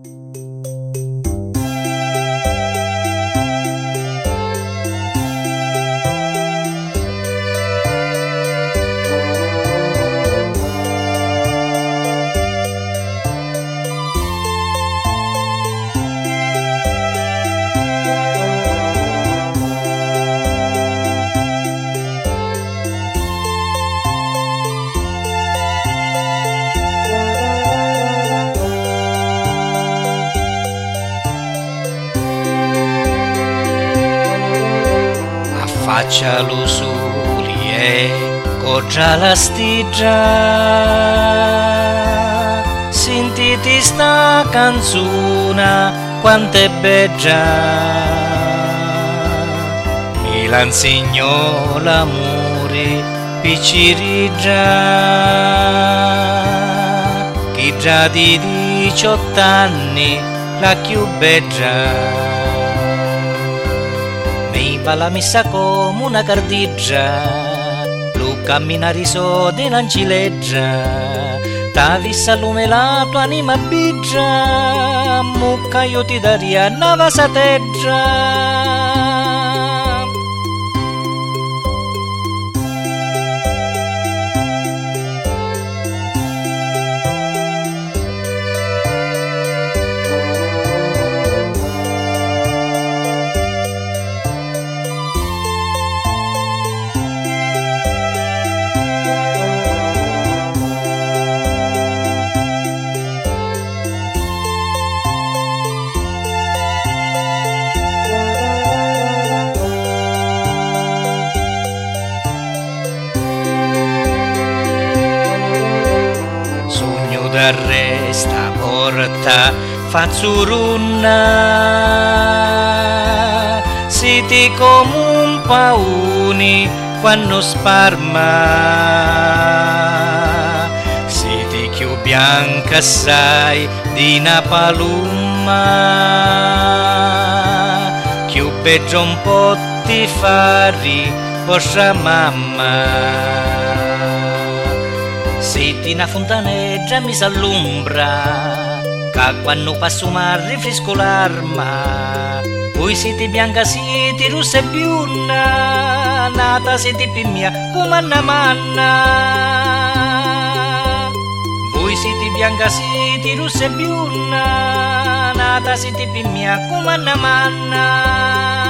Affaccia lo sole e coggia la stigia, sentiti sta canzone quanto è bella, mi l'insegnò l'amore piccirigia, chi già di 18 anni la più bella. Va la messa come una cardiggia, lo camminare so di una cileggia, ta vissa lume la tua anima bigia, mucca io ti daria una vasateggia. Resta porta fazzurunna, siti come un pauni quando sparma, siti più bianca sai di una palumma, più peggio un po' ti fari vostra mamma. Senti una fontaneggia mi s'allumbra, che quando passo ma rifresco l'arma. Poi siete bianca, siete rossa e biunna, nata siete più mia come una manna. Voi siete bianca, siete rossa e biunna, nata siete più mia come una manna.